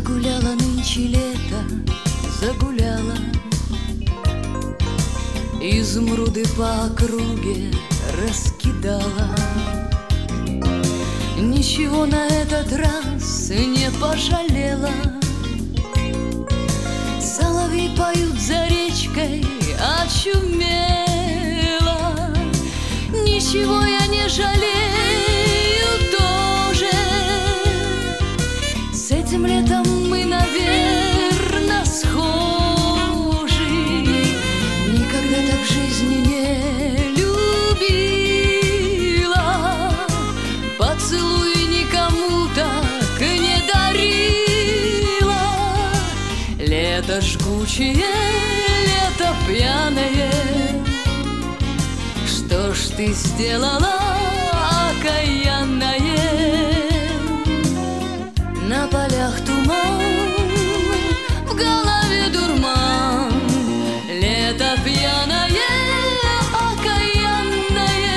Загуляла нынче лето, загуляла, изумруды по округе раскидала. Ничего на этот раз не пожалела. Соловьи поют за речкой, очумела. Ничего я не жалею тоже. С этим летом мы, наверно, схожи. Никогда так в жизни не любила. Поцелуй никому так не дарила. Лето жгучее, лето пьяное. Что ж ты сделала, окаянное? На полях туман, в голове дурман. Лето пьяное, окаянное.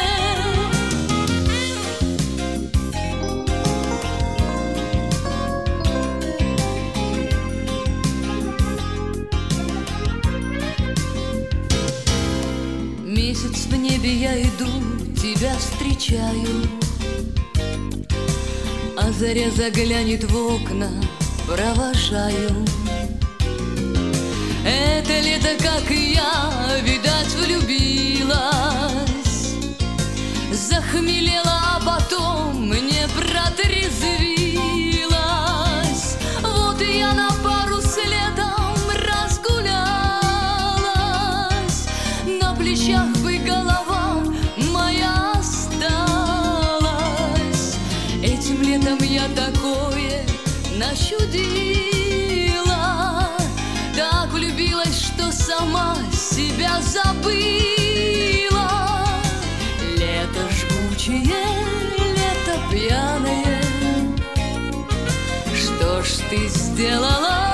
Месяц в небе, я иду, тебя встречаю. А заря заглянет в окна, провожаю. Это лето, как и я, видать, влюбилась. Захмелела, а потом не протрезвилась. Вот и я на пару с летом разгулялась. На плечах бы голова моя осталась. Этим летом я такое нащудила. Так влюбилась, что сама себя забыла. Лето жгучее, лето пьяное. Что ж ты сделала,